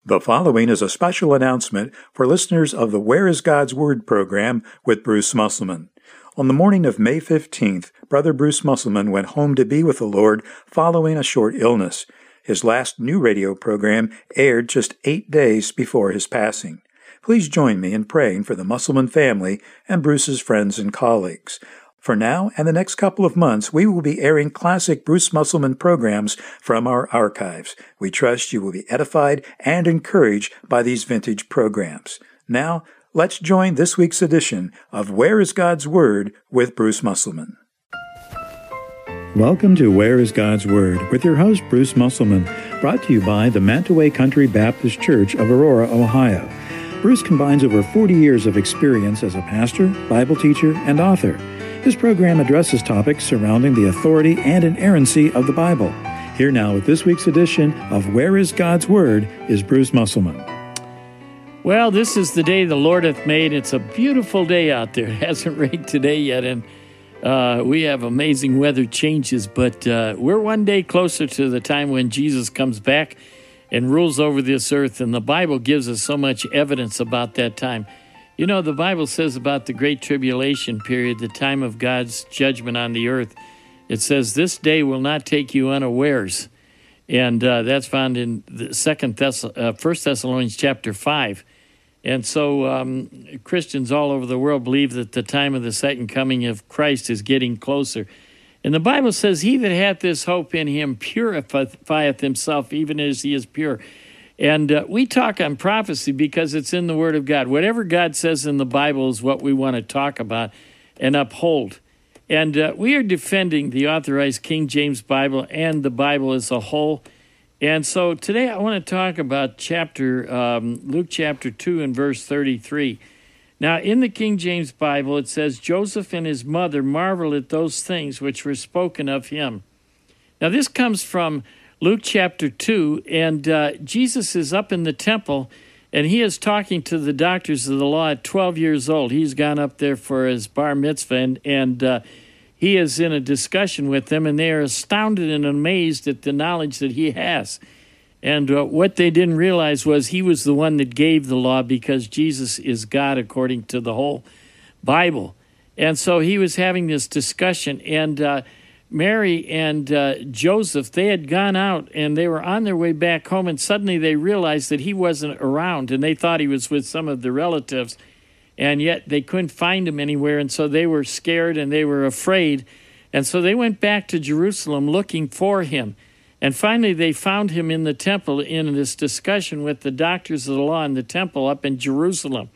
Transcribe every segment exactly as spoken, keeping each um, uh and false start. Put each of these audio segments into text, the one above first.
The following is a special announcement for listeners of the Where is God's Word program with Bruce Musselman. On the morning of May fifteenth, Brother Bruce Musselman went home to be with the Lord following a short illness. His last new radio program aired just eight days before his passing. Please join me in praying for the Musselman family and Bruce's friends and colleagues. For now and the next couple of months, we will be airing classic Bruce Musselman programs from our archives. We trust you will be edified and encouraged by these vintage programs. Now, let's join this week's edition of Where is God's Word with Bruce Musselman. Welcome to Where is God's Word with your host, Bruce Musselman, brought to you by the Mantaway Country Baptist Church of Aurora, Ohio. Bruce combines over forty years of experience as a pastor, Bible teacher, and author. This program addresses topics surrounding the authority and inerrancy of the Bible. Here now with this week's edition of Where is God's Word is Bruce Musselman. Well, this is the day the Lord hath made. It's a beautiful day out there. It hasn't rained today yet, and uh, we have amazing weather changes, but uh, we're one day closer to the time when Jesus comes back and rules over this earth, and the Bible gives us so much evidence about that time. You know, the Bible says about the Great Tribulation period, the time of God's judgment on the earth, it says, this day will not take you unawares. And uh, that's found in the Second Thess- uh, First Thessalonians chapter five. And so um, Christians all over the world believe that the time of the second coming of Christ is getting closer. And the Bible says, he that hath this hope in him purifieth himself even as he is pure. And uh, we talk on prophecy because it's in the Word of God. Whatever God says in the Bible is what we want to talk about and uphold. And uh, we are defending the Authorized King James Bible and the Bible as a whole. And so today I want to talk about chapter um, Luke chapter two and verse thirty-three. Now, in the King James Bible, it says, Joseph and his mother marveled at those things which were spoken of him. Now, this comes from Luke chapter two, and uh, Jesus is up in the temple, and he is talking to the doctors of the law at twelve years old. He's gone up there for his bar mitzvah, and, and uh, he is in a discussion with them, and they are astounded and amazed at the knowledge that he has. And uh, what they didn't realize was he was the one that gave the law, because Jesus is God according to the whole Bible. And so he was having this discussion, and uh, Mary and uh, Joseph, they had gone out and they were on their way back home, and suddenly they realized that he wasn't around, and they thought he was with some of the relatives, and yet they couldn't find him anywhere, and so they were scared and they were afraid, and so they went back to Jerusalem looking for him. And finally they found him in the temple in this discussion with the doctors of the law in the temple up in Jerusalem.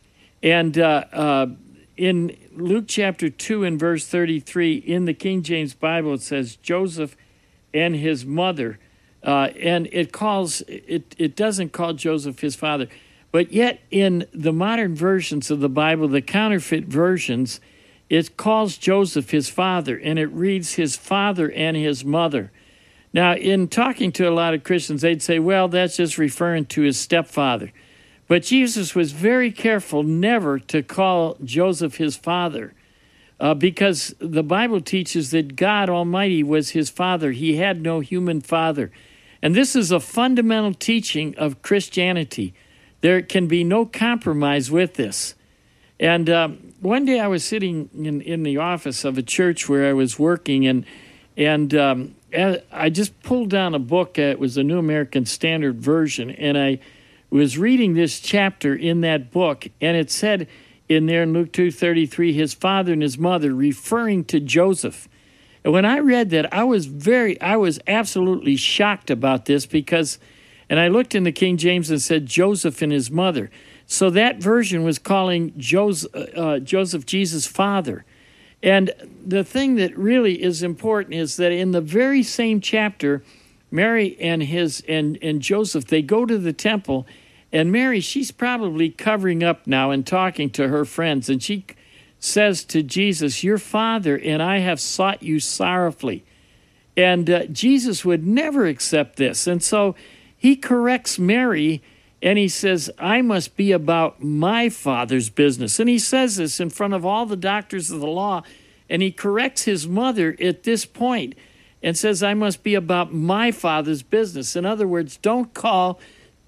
And uh, uh, in Luke chapter two and verse thirty-three, in the King James Bible, it says Joseph and his mother, uh, and it calls it. It doesn't call Joseph his father, but yet in the modern versions of the Bible, the counterfeit versions, it calls Joseph his father, and it reads his father and his mother. Now, in talking to a lot of Christians, they'd say, well, that's just referring to his stepfather. But Jesus was very careful never to call Joseph his father, uh, because the Bible teaches that God Almighty was his father. He had no human father. And this is a fundamental teaching of Christianity. There can be no compromise with this. And um, one day I was sitting in, in the office of a church where I was working, and and um, I just pulled down a book. It was a New American Standard Version, and I was reading this chapter in that book, and it said in there in Luke two thirty-three, his father and his mother, referring to Joseph. And when I read that, I was very, I was absolutely shocked about this, because, and I looked in the King James and said Joseph and his mother. So that version was calling Joseph, uh, Joseph Jesus' father. And the thing that really is important is that in the very same chapter, Mary and his and, and Joseph, they go to the temple, and Mary, she's probably covering up now and talking to her friends, and she says to Jesus, your father and I have sought you sorrowfully. And uh, Jesus would never accept this. And so he corrects Mary, and he says, I must be about my father's business. And he says this in front of all the doctors of the law, and he corrects his mother at this point and says, I must be about my father's business. In other words, don't call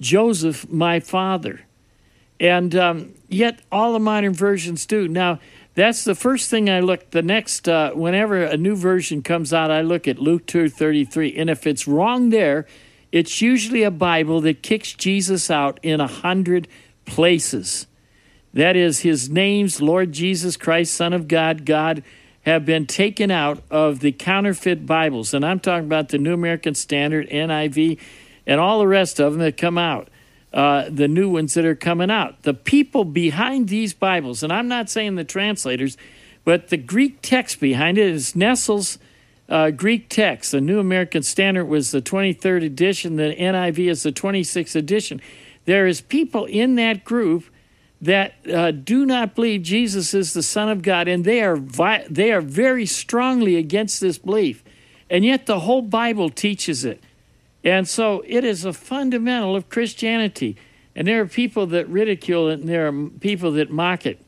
Joseph my father. And um, yet all the modern versions do. Now, that's the first thing I look. The next, uh, whenever a new version comes out, I look at Luke two thirty-three. And if it's wrong there, it's usually a Bible that kicks Jesus out in a hundred places. That is, his names, Lord Jesus Christ, Son of God, God, have been taken out of the counterfeit Bibles. And I'm talking about the New American Standard, N I V, and all the rest of them that come out. Uh, the new ones that are coming out. The people behind these Bibles, and I'm not saying the translators, but the Greek text behind it is Nestle's uh, Greek text. The New American Standard was the twenty-third edition. The N I V is the twenty-sixth edition. There is people in that group that uh, do not believe Jesus is the Son of God, and they are vi- they are very strongly against this belief. And yet the whole Bible teaches it. And so it is a fundamental of Christianity. And there are people that ridicule it, and there are people that mock it.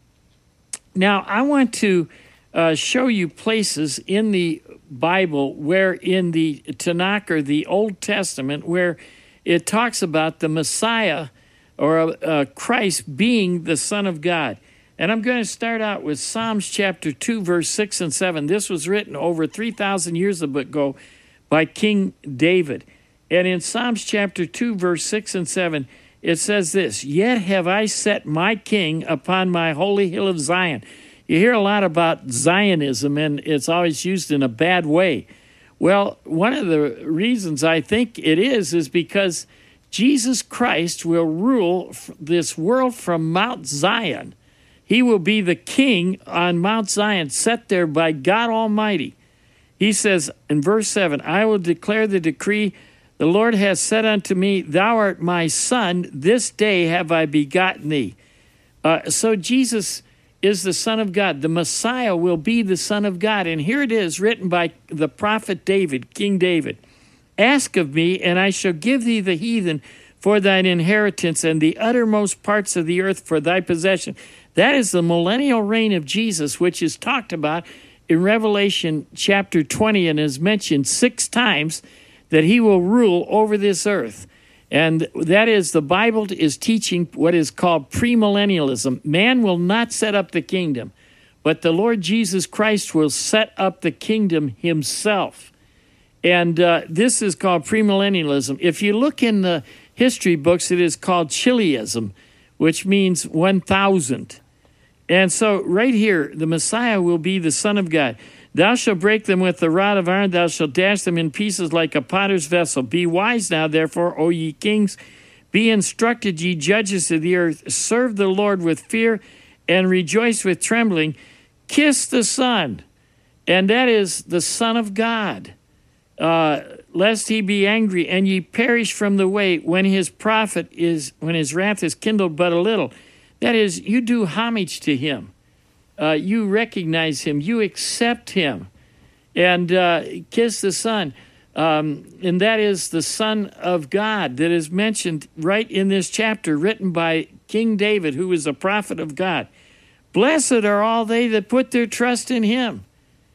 Now, I want to uh, show you places in the Bible where in the Tanakh, or the Old Testament, where it talks about the Messiah or uh, Christ being the Son of God. And I'm going to start out with Psalms chapter two, verse six and seven. This was written over three thousand years ago by King David. And in Psalms chapter two, verse six and seven, it says this, "Yet have I set my king upon my holy hill of Zion." You hear a lot about Zionism, and it's always used in a bad way. Well, one of the reasons I think it is, is because Jesus Christ will rule this world from Mount Zion. He will be the king on Mount Zion, set there by God Almighty. He says in verse seven, "I will declare the decree. The Lord has said unto me, Thou art my son. This day have I begotten thee." Uh, so Jesus is the Son of God. The Messiah will be the Son of God. And here it is, written by the prophet David, King David. "Ask of me, and I shall give thee the heathen for thine inheritance, and the uttermost parts of the earth for thy possession." That is the millennial reign of Jesus, which is talked about in Revelation chapter twenty, and is mentioned six times, that he will rule over this earth. And that is, the Bible is teaching what is called premillennialism. Man will not set up the kingdom, but the Lord Jesus Christ will set up the kingdom himself. And uh, this is called premillennialism. If you look in the history books, it is called Chiliasm, which means one thousand. And so right here, the Messiah will be the Son of God. "Thou shalt break them with the rod of iron. Thou shalt dash them in pieces like a potter's vessel. Be wise now, therefore, O ye kings. Be instructed, ye judges of the earth. Serve the Lord with fear and rejoice with trembling. Kiss the Son," and that is the Son of God, uh, "lest he be angry, and ye perish from the way when his prophet is, when his wrath is kindled but a little." That is, you do homage to him. Uh, you recognize him. You accept him. And uh, kiss the Son. Um, and that is the Son of God that is mentioned right in this chapter, written by King David, who was a prophet of God. "Blessed are all they that put their trust in him."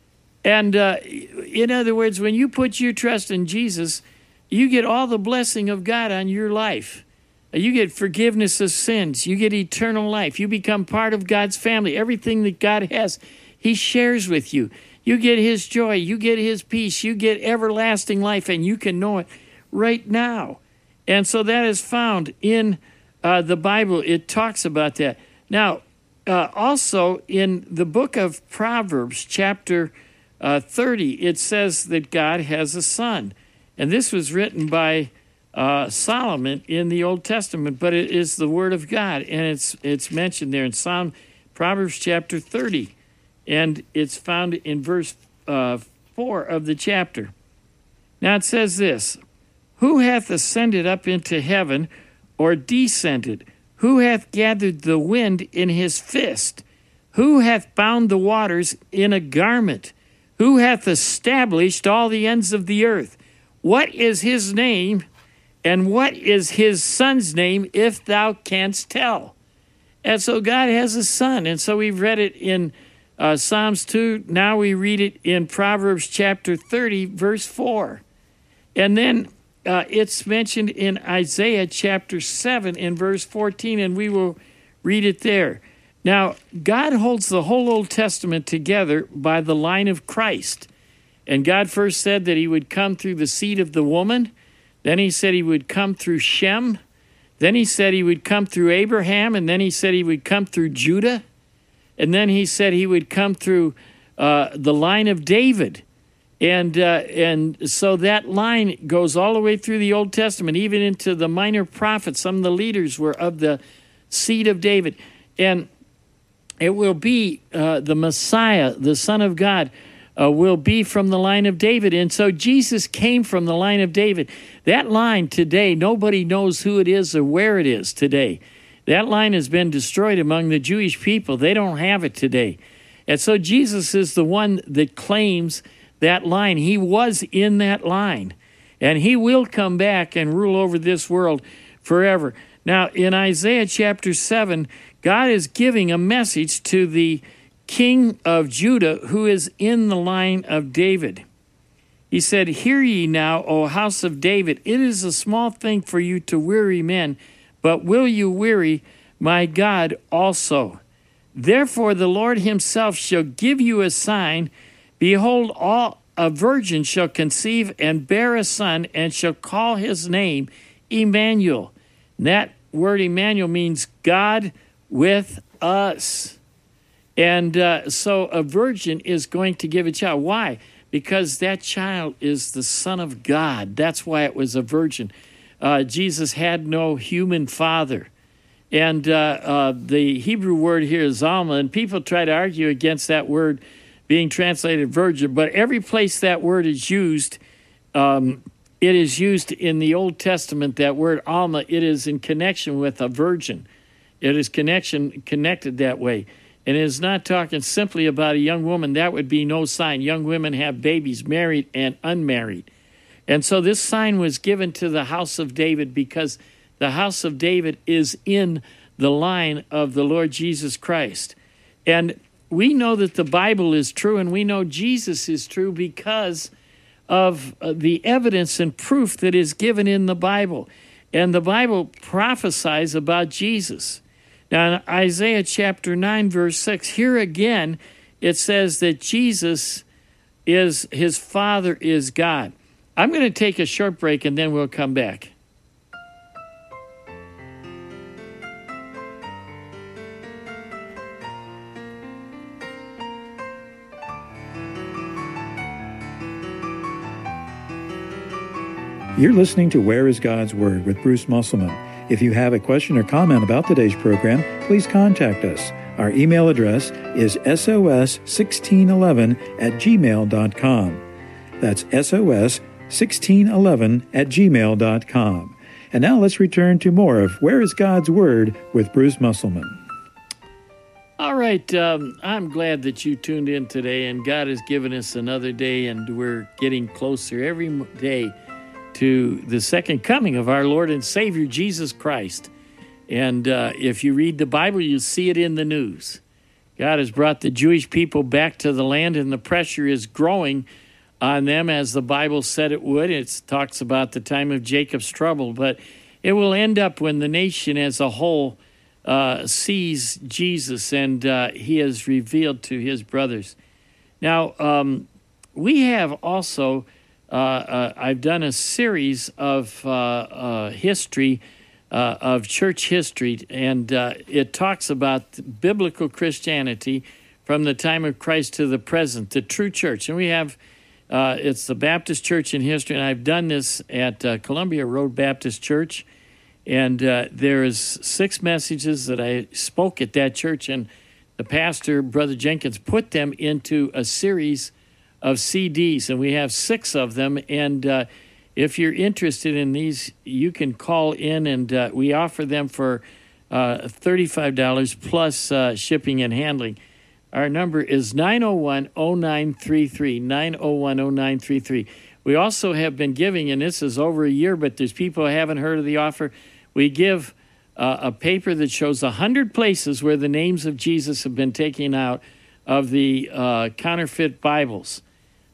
And uh, in other words, when you put your trust in Jesus, you get all the blessing of God on your life. You get forgiveness of sins. You get eternal life. You become part of God's family. Everything that God has, he shares with you. You get his joy. You get his peace. You get everlasting life, and you can know it right now. And so that is found in uh, the Bible. It talks about that. Now, uh, also in the book of Proverbs, chapter uh, thirty, it says that God has a son. And this was written by Uh, Solomon in the Old Testament, but it is the Word of God, and it's it's mentioned there in Psalm, Proverbs chapter thirty, and it's found in verse uh, four of the chapter. Now it says this, "Who hath ascended up into heaven, or descended? Who hath gathered the wind in his fist? Who hath bound the waters in a garment? Who hath established all the ends of the earth? What is his name? And what is his son's name, if thou canst tell?" And so God has a son. And so we've read it in uh, Psalms two. Now we read it in Proverbs chapter thirty, verse four. And then uh, it's mentioned in Isaiah chapter seven in verse fourteen, and we will read it there. Now, God holds the whole Old Testament together by the line of Christ. And God first said that he would come through the seed of the woman. Then he said he would come through Shem. Then he said he would come through Abraham. And then he said he would come through Judah. And then he said he would come through uh, the line of David. And uh, and so that line goes all the way through the Old Testament, even into the minor prophets. Some of the leaders were of the seed of David. And it will be uh, the Messiah, the Son of God, uh, will be from the line of David. And so Jesus came from the line of David. That line today, nobody knows who it is or where it is today. That line has been destroyed among the Jewish people. They don't have it today. And so Jesus is the one that claims that line. He was in that line. And he will come back and rule over this world forever. Now, in Isaiah chapter seven, God is giving a message to the king of Judah who is in the line of David. He said, "Hear ye now, O house of David, it is a small thing for you to weary men, but will you weary my God also? Therefore the Lord himself shall give you a sign. Behold, all a virgin shall conceive and bear a son, and shall call his name Emmanuel." And that word Emmanuel means God with us. And uh, so a virgin is going to give a child. Why? Because that child is the Son of God. That's why it was a virgin. Uh, Jesus had no human father. And uh, uh, the Hebrew word here is Alma, and people try to argue against that word being translated virgin, but every place that word is used, um, it is used in the Old Testament, that word Alma, it is in connection with a virgin. It is connection connected that way. And it is not talking simply about a young woman. That would be no sign. Young women have babies, married and unmarried. And so this sign was given to the house of David because the house of David is in the line of the Lord Jesus Christ. And we know that the Bible is true, and we know Jesus is true because of the evidence and proof that is given in the Bible. And the Bible prophesies about Jesus. Now, in Isaiah chapter nine, verse six, here again, it says that Jesus is, his Father is God. I'm going to take a short break, and then we'll come back. You're listening to Where is God's Word with Bruce Musselman. If you have a question or comment about today's program, please contact us. Our email address is S O S sixteen eleven at gmail dot com. That's S O S sixteen eleven at gmail dot com. And now let's return to more of Where is God's Word with Bruce Musselman. All right, um, I'm glad that you tuned in today, and God has given us another day, and we're getting closer every day to the second coming of our Lord and Savior, Jesus Christ. And uh, if you read the Bible, you see it in the news. God has brought the Jewish people back to the land, and the pressure is growing on them as the Bible said it would. It talks about the time of Jacob's trouble, but it will end up when the nation as a whole uh, sees Jesus, and uh, he is revealed to his brothers. Now, um, we have also... Uh, uh, I've done a series of uh, uh, history, uh, of church history, and uh, it talks about biblical Christianity from the time of Christ to the present, the true church. And we have, uh, it's the Baptist Church in history, and I've done this at uh, Columbia Road Baptist Church, and uh, there's six messages that I spoke at that church, and the pastor, Brother Jenkins, put them into a series of C Ds, and we have six of them. And uh, if you're interested in these, you can call in, and uh, we offer them for uh, thirty-five dollars plus uh, shipping and handling. Our number is nine oh one, oh nine three three, nine oh one, oh nine three three. We also have been giving, and this is over a year, but there's people who haven't heard of the offer. We give uh, a paper that shows one hundred places where the names of Jesus have been taken out of the uh, counterfeit Bibles.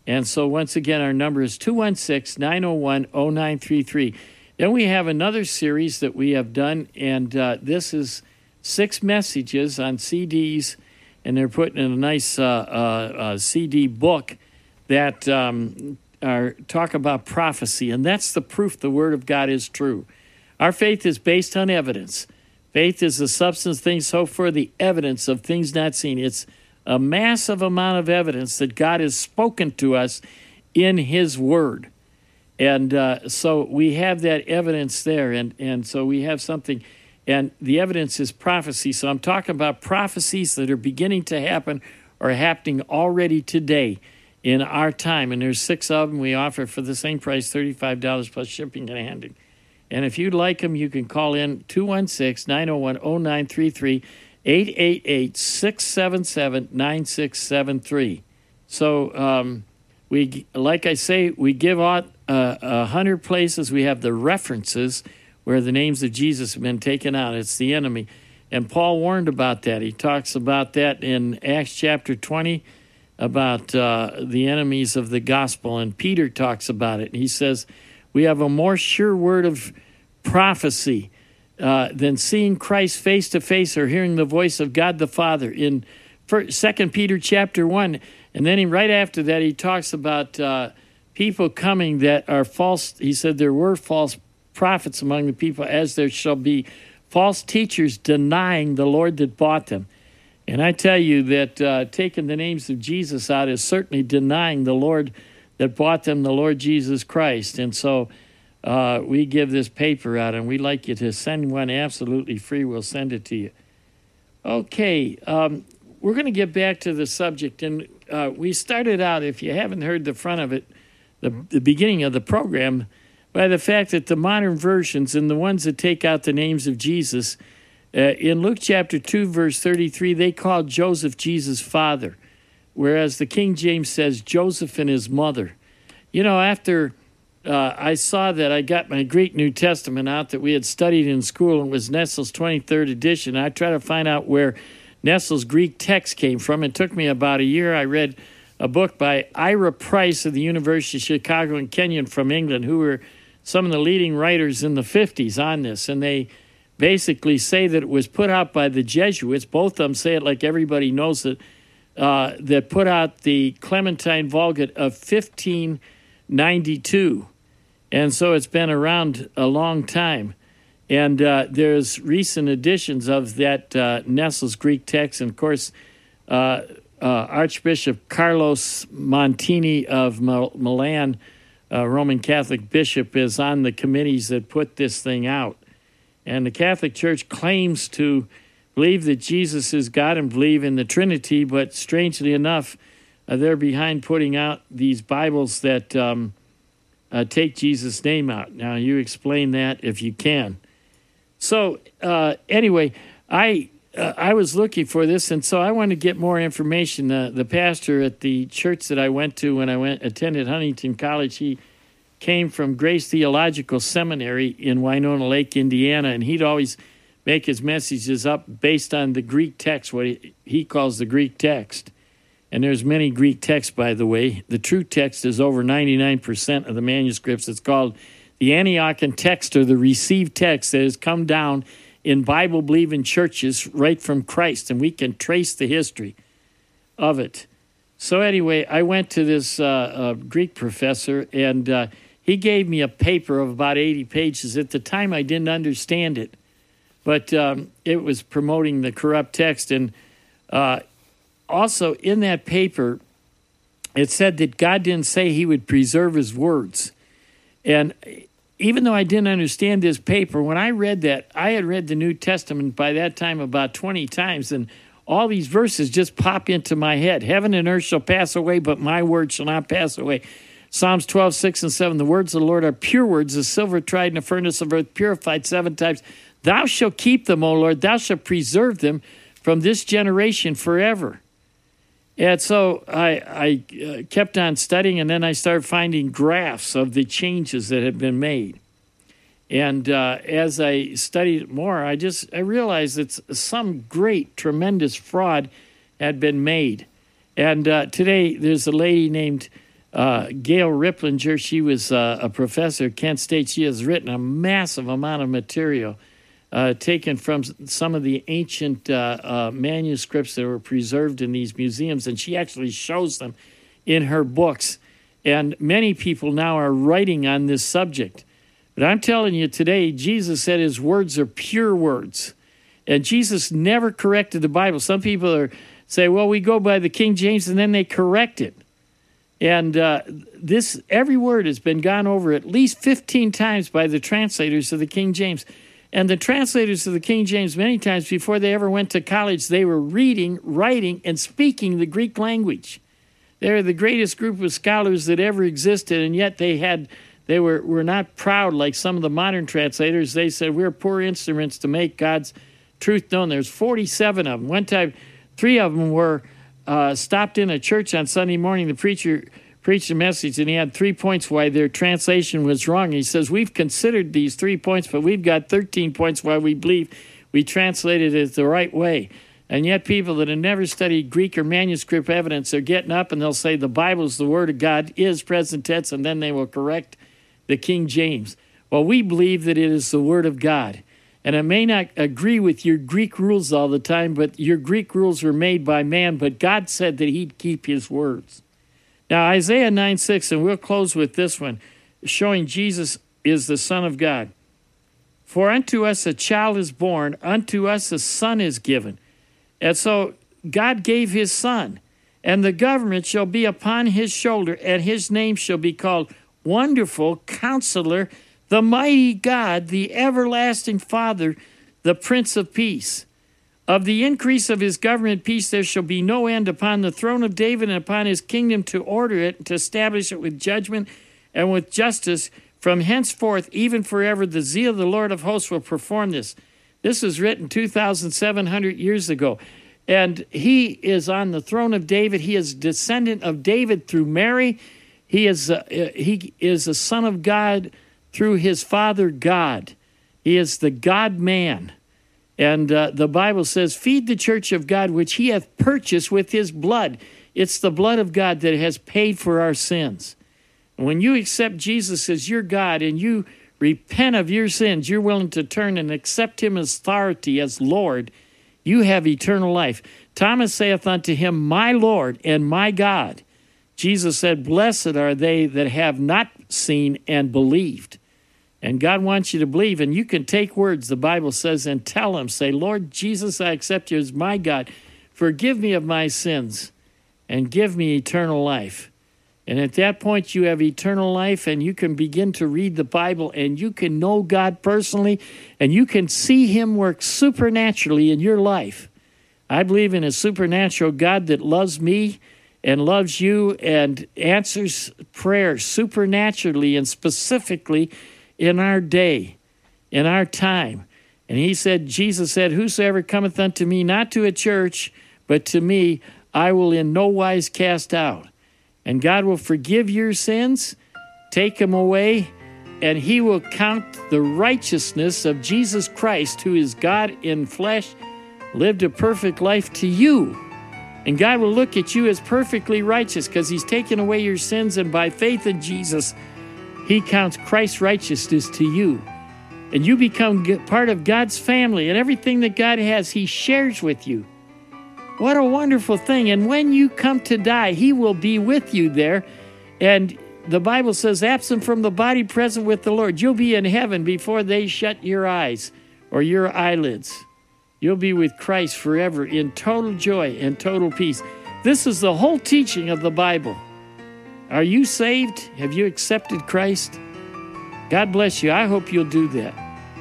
And so once again, our number is two one six, nine oh one, oh nine three three. Then we have another series that we have done, and uh, this is six messages on C Ds, and they're put in a nice uh, uh, uh, C D book that um, are talk about prophecy, and that's the proof the Word of God is true. Our faith is based on evidence. Faith is the substance of things hoped for, the evidence of things not seen. It's a massive amount of evidence that God has spoken to us in His Word. And uh, so we have that evidence there, and, and so we have something, and the evidence is prophecy. So I'm talking about prophecies that are beginning to happen or happening already today in our time. And there's six of them we offer for the same price, thirty-five dollars plus shipping and handling. And if you'd like them, you can call in two one six, nine oh one, oh nine three three, eight eight eight, six seven seven, nine six seven three. So um, we, like I say, we give out uh, a hundred places. We have the references where the names of Jesus have been taken out. It's the enemy. And Paul warned about that. He talks about that in Acts chapter twenty, about uh, the enemies of the gospel. And Peter talks about it. He says, we have a more sure word of prophecy uh, than seeing Christ face to face or hearing the voice of God the Father in Second Peter chapter one. And then he, right after that, he talks about uh, people coming that are false. He said there were false prophets among the people, as there shall be false teachers denying the Lord that bought them. And I tell you that uh, taking the names of Jesus out is certainly denying the Lord that bought them, the Lord Jesus Christ. And so uh, we give this paper out, and we'd like you to send one absolutely free. We'll send it to you. Okay, um, we're going to get back to the subject. And uh, we started out, if you haven't heard the front of it, the, the beginning of the program, by the fact that the modern versions and the ones that take out the names of Jesus, uh, in Luke chapter two, verse thirty-three, they call Joseph Jesus' father, whereas the King James says Joseph and his mother. You know, after uh, I saw that, I got my Greek New Testament out that we had studied in school, and it was Nestle's twenty-third edition. I tried to find out where Nestle's Greek text came from. It took me about a year. I read a book by Ira Price of the University of Chicago and Kenyon from England, who were some of the leading writers in the fifties on this, and they basically say that it was put out by the Jesuits. Both of them say it like everybody knows it, uh, that put out the Clementine Vulgate of fifteen ninety-two. And so it's been around a long time. And uh, there's recent editions of that uh, Nestle's Greek text. And, of course, uh, uh, Archbishop Carlos Montini of Mil- Milan, uh, Roman Catholic bishop, is on the committees that put this thing out. And the Catholic Church claims to believe that Jesus is God and believe in the Trinity, but strangely enough, uh, they're behind putting out these Bibles that um, uh, take Jesus' name out. Now, you explain that if you can. So, uh, anyway, I uh, I was looking for this, and so I wanted to get more information. Uh, the pastor at the church that I went to when I went attended Huntington College, he came from Grace Theological Seminary in Winona Lake, Indiana, and he'd always make his messages up based on the Greek text, what he, he calls the Greek text. And there's many Greek texts, by the way. The true text is over ninety-nine percent of the manuscripts. It's called the Antiochian text, or the received text, that has come down in Bible-believing churches right from Christ, and we can trace the history of it. So anyway, I went to this uh, uh, Greek professor, and uh, he gave me a paper of about eighty pages. At the time, I didn't understand it, but um, it was promoting the corrupt text. And uh, also in that paper, it said that God didn't say he would preserve his words. And even though I didn't understand this paper, when I read that, I had read the New Testament by that time about twenty times, and all these verses just pop into my head. Heaven and earth shall pass away, but my word shall not pass away. Psalms twelve, six and seven, the words of the Lord are pure words, the silver tried in a furnace of earth, purified seven times. Thou shalt keep them, O Lord, thou shalt preserve them from this generation forever. And so I, I uh, kept on studying, and then I started finding graphs of the changes that had been made. And uh, as I studied more, I just I realized that some great, tremendous fraud had been made. And uh, today there's a lady named Uh, Gail Riplinger, she was uh, a professor at Kent State. She has written a massive amount of material uh, taken from some of the ancient uh, uh, manuscripts that were preserved in these museums, and she actually shows them in her books. And many people now are writing on this subject. But I'm telling you today, Jesus said his words are pure words. And Jesus never corrected the Bible. Some people are say, well, we go by the King James, and then they correct it. And uh, this, every word has been gone over at least fifteen times by the translators of the King James. And the translators of the King James, many times before they ever went to college, they were reading, writing, and speaking the Greek language. They're the greatest group of scholars that ever existed, and yet they had, they were, were not proud like some of the modern translators. They said, we're poor instruments to make God's truth known. There's forty-seven of them. One time, three of them were uh, stopped in a church on Sunday morning. The preacher preached a message, and he had three points why their translation was wrong. He says, we've considered these three points, but we've got thirteen points why we believe we translated it the right way. And yet people that have never studied Greek or manuscript evidence are getting up and they'll say the Bible's the Word of God, is present tense, and then they will correct the King James. Well, we believe that it is the Word of God. And I may not agree with your Greek rules all the time, but your Greek rules were made by man, but God said that he'd keep his words. Now, Isaiah nine six, and we'll close with this one, showing Jesus is the Son of God. For unto us a child is born, unto us a son is given. And so God gave his son, and the government shall be upon his shoulder, and his name shall be called Wonderful Counselor, the Mighty God, the Everlasting Father, the Prince of Peace. Of the increase of his government peace there shall be no end upon the throne of David and upon his kingdom, to order it and to establish it with judgment and with justice from henceforth, even forever. The zeal of the Lord of hosts will perform this. This was written two thousand seven hundred years ago. And he is on the throne of David. He is descendant of David through Mary. He is uh, he is a son of God through his father God. He is the God-man. And uh, the Bible says, feed the church of God, which he hath purchased with his blood. It's the blood of God that has paid for our sins. And when you accept Jesus as your God and you repent of your sins, you're willing to turn and accept him as authority, as Lord, you have eternal life. Thomas saith unto him, my Lord and my God. Jesus said, blessed are they that have not seen and believed. And God wants you to believe, and you can take words, the Bible says, and tell him, say, Lord Jesus, I accept you as my God. Forgive me of my sins and give me eternal life. And at that point, you have eternal life, and you can begin to read the Bible, and you can know God personally, and you can see him work supernaturally in your life. I believe in a supernatural God that loves me and loves you and answers prayers supernaturally and specifically in our day, in our time. And he said, Jesus said, whosoever cometh unto me, not to a church, but to me, I will in no wise cast out. And God will forgive your sins, take them away, and he will count the righteousness of Jesus Christ, who is God in flesh, lived a perfect life to you. And God will look at you as perfectly righteous because he's taken away your sins, and by faith in Jesus, he counts Christ's righteousness to you. And you become part of God's family, and everything that God has, he shares with you. What a wonderful thing. And when you come to die, he will be with you there. And the Bible says, absent from the body, present with the Lord. You'll be in heaven before they shut your eyes or your eyelids. You'll be with Christ forever in total joy and total peace. This is the whole teaching of the Bible. Are you saved? Have you accepted Christ? God bless you. I hope you'll do that.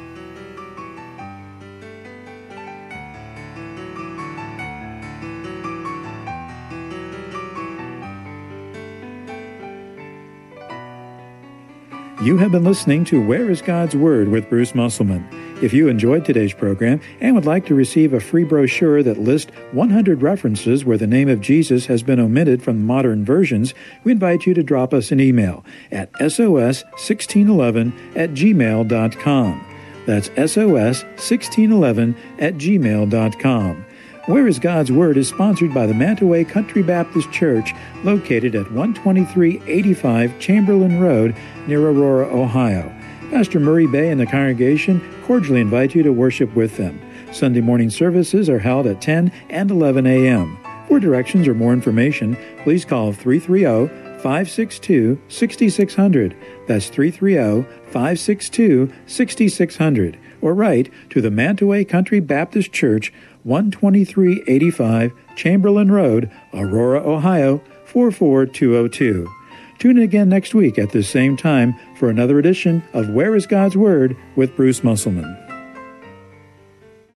You have been listening to Where is God's Word with Bruce Musselman. If you enjoyed today's program and would like to receive a free brochure that lists one hundred references where the name of Jesus has been omitted from modern versions, we invite you to drop us an email at S O S sixteen eleven at gmail dot com. That's S O S sixteen eleven at gmail dot com. Where is God's Word is sponsored by the Mantaway Country Baptist Church, located at one twenty-three eighty-five Chamberlain Road near Aurora, Ohio. Pastor Murray Bay and the congregation cordially invite you to worship with them. Sunday morning services are held at ten and eleven a.m. For directions or more information, please call three three zero, five six two, six six zero zero. That's three three zero, five six two, six six zero zero. Or write to the Mantaway Country Baptist Church, one twenty-three eighty-five Chamberlain Road, Aurora, Ohio, four four two zero two. Tune in again next week at this same time for another edition of Where is God's Word with Bruce Musselman.